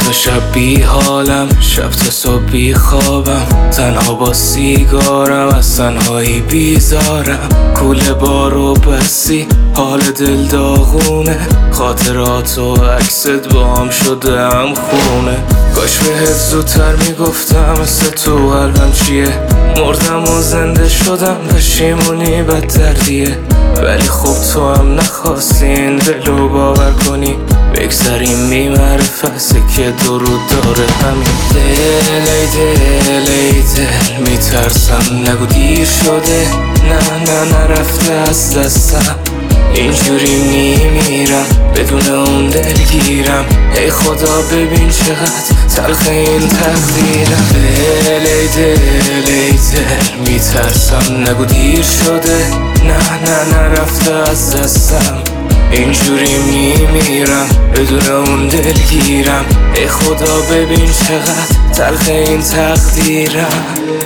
تا شب بی حالم، شب تا صبح بی خوابم، تنها با سیگارم، از تنهایی بیزارم. کوله بارو بسی، حال دل داغونه، خاطرات و عکست با هم شده هم خونه. کاش بهت زودتر میگفتم مثل تو قلبم چیه، مردم و زنده شدم، پشیمونی بددردیه. ولی خب تو هم نخواستی این دلو باور کنی، بگذاریم بی معرفت که درود داره همین دل. ای دل ای دل میترسم نگو دیر شده، نه نرفته از دستم، اینجوری میمیرم بدون اون دلگیرم. ای خدا ببین چقدر تلخ این تقدیرم. دل ای دل ای دل میترسم نگو دیر شده، نه نرفته از دستم، اینجوری میمیرم بدون اون دلگیرم. ای خدا ببین چقدر تلخ این تقدیرم.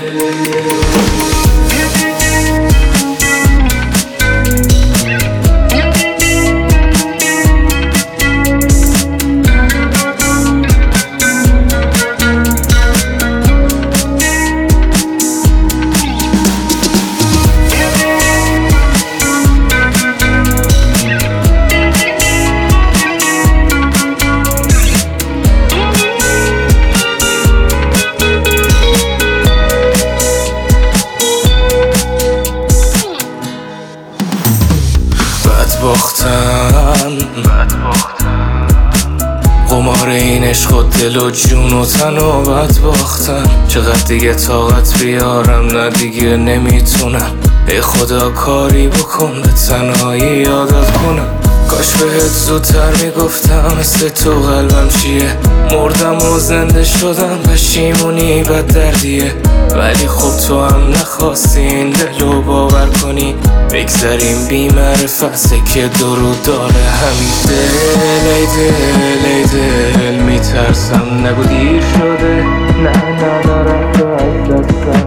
قمار این عشق و دل و جون و تن و بد باختم. چقدر دیگه طاقت بیارم، نه دیگه نمیتونم. ای خدا کاری بکن به تنهایی یادت کنم. کاش بهت زودتر میگفتم مثل تو قلبم چیه، مردم و زنده شدم، پشیمونی بددردیه. ولی خب تو هم نخواستی این دلو باور کنی، بگذاریم بی معرفت که درود داره همین دل. ای دل ای دل میترسم نگو دیر شده، نه نرفته از دستم،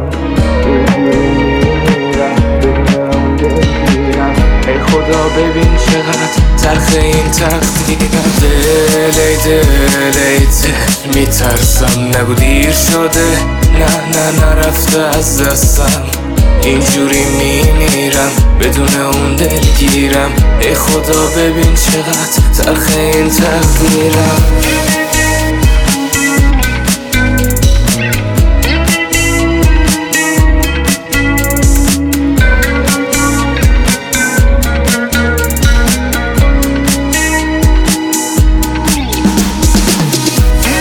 ای خدا ببین چقدر تلخ این تقدیرم. دل ای دل ای دل میترسم نگو دیر شده، نه نرفته از دستم، اینجوری میمیرم بدون اون دلگیرم. ای خدا ببین چقدر تلخ این تقدیرم.